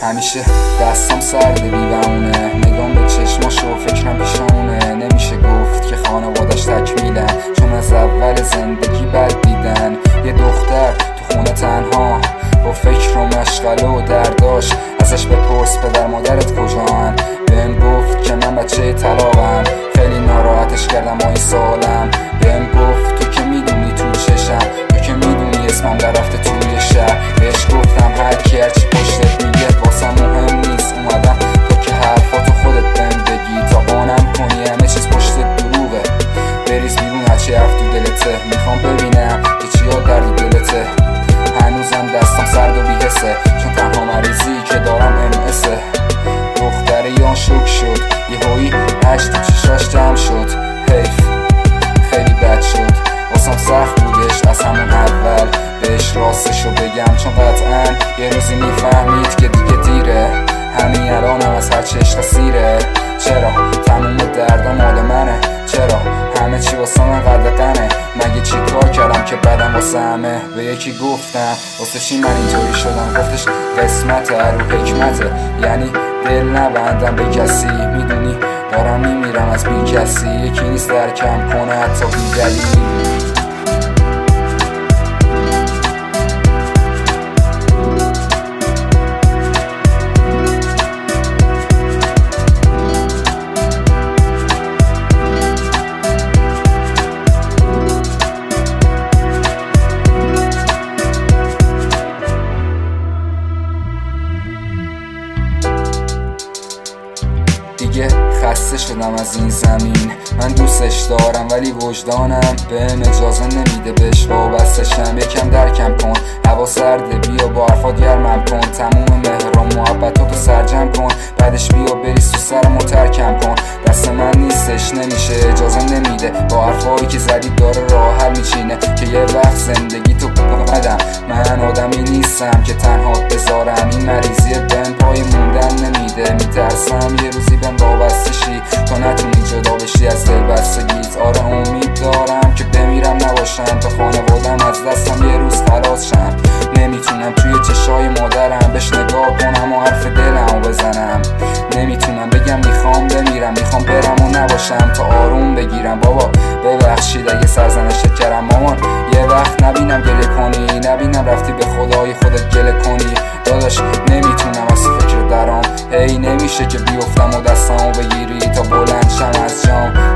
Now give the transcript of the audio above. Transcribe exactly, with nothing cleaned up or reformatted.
همیشه دستم سرده بی‌بهونه، نگام به چشماشو فکرم پیشمونه. نمیشه گفت که خانوادش تکمیلن، چون از اول زندگی بد دیدن. یه دختر تو خونه تنها با فکر و مشغله و درداش، ازش بپرس پدر مادرت کجان. بهم گفت که من بچه طلاقم، خیلی ناراحتش کردم با این سوالم. بهم گفت تو که میدونی تو چشم، تو که میدونی اسمم در رفته توی شهر. بهش گفتم هر کی هرچی پشتت میگه واسم مهم نیست، اومدم تو که حرفاتو خودت بهم بگی، تا قانم کنی همه چیز پشتت دروغه. بریز بیرون هرچی حرف تو دلته، میخوام ببینم که چیا درد دلته. هنوزم دستم سرد و بی‌حسه، چون تنها مریضی که دارم ام اسه. دختره یا شوک شد، یهویی هشت تو چشاش جمع شد. حیف خیلی بد شد، واسم سخت بودش از همون اول بهش راستشو بگم، چون قطعا یه روزی میفهمید که دیگه دیره. همین الانم از هر چشق سیره. چرا تموم دردم مال منه؟ چرا همه چی واسه من قدقنه؟ مگه چی کار کردم که بدم واسه همه؟ به یکی گفتم واسه چی من اینطوری شدم، گفتش قسمت رو حکمته، یعنی دل نبندم به کسی. میدونی دارم میمیرم از بی کسی، یکی نیست درکم کنه حتی بی دلیل. دیگه خسته شدم از این زمین، من دوستش دارم ولی وجدانم بهم اجازه نمیده بهش وابستشم. یکم درکم کن، هوا سرده، بیا با حرفات گرمم کن. تموم مهر و محبتاتو سرجم کن، بعدش بیا بریز تو سرمو ترکم کن. دست من نیستش، نمیشه، اجازه نمیده، با حرفایی که زدی داره راه حل میچینه. که یه وقت زندگی تو قدم، من آدمی نیستم که تنها بذارم. این مریضی بهم پای موندن نمیده، میترسم یه روزی بهم وابسته شی، تو نتونی جدا بشی از دل بستگیت. آره امید دارم که بمیرم نباشم، تا خانوادم از دستم یه روز خلاص شم. نمیتونم توی چشای مادرم بهش نگاه کنم و حرف دلمو بزنم. نمیتونم بگم میخوام بمیرم، میخوام برم و نباشم تا آروم بگیرم. بابا ببخشید اگه سرزنشت کردم مامان، یه وقت نبینم گله کنی، نبینم رفتی به خدای خودت گله کنی. داداش نمیتونم از فکر درام، هی نمیشه که بیفتم و دستمو بگیری تا بلند شم از جام.